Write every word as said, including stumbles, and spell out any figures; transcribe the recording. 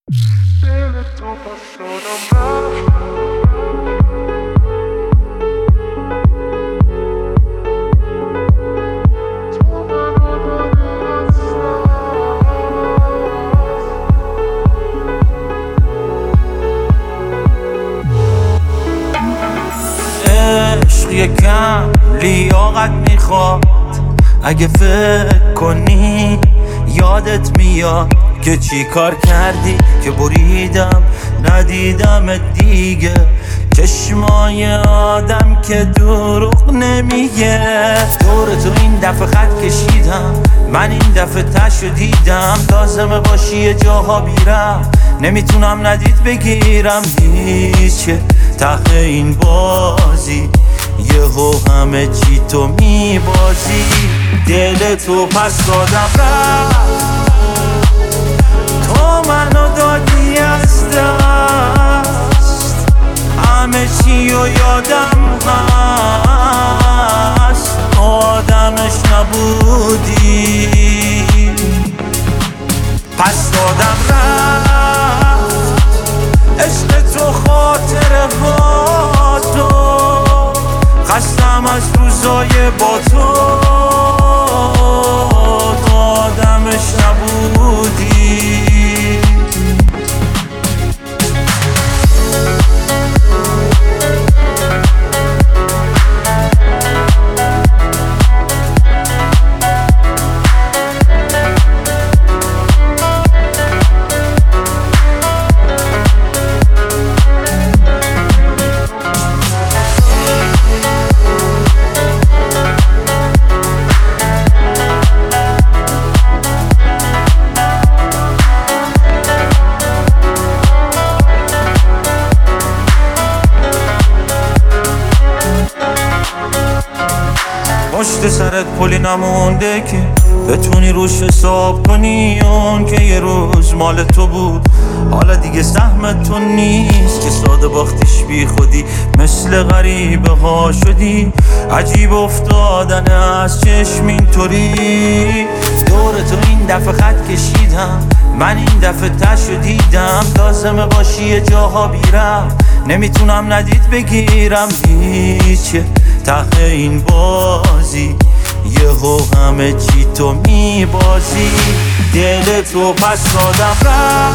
عشق یکم لیاقت میخواد، اگه فکر کنی یادت میاد که چی کار کردی که بریدم ندیدم دیگه. چشمای آدم که دروغ نمیگه. دور تو این دفعه خط کشیدم، من این دفعه تشو دیدم. لازمه باشی یه جاها بیرم، نمیتونم ندید بگیرم هیچه. ته این بازی یهو همه چی تو میبازی. دل تو پس دادم رفت، تو منو دادی از دست. همه چی و یادم هست، آدمش نبودی. پس دادم رفت عشق تو، خاطره ها تو. خستم از روزای با تو، تو آدمش نبودی. پشت سرت پلی نمونده که بتونی روش حساب کنی. اون که یه روز مال تو بود حالا دیگه سهم تو نیست. که ساده باختیش بی خودی، مثل غریبه ها شدی. عجیب افتادن از چشم اینطوری. دور تو این دفعه خط کشیدم، من این دفعه تشو دیدم. لازمه باشی یه جاها بیرم، نمیتونم ندید بگیرم هیچه. ته این بازی یهو همه چی تو میبازی. دل تو پس دادم رفت،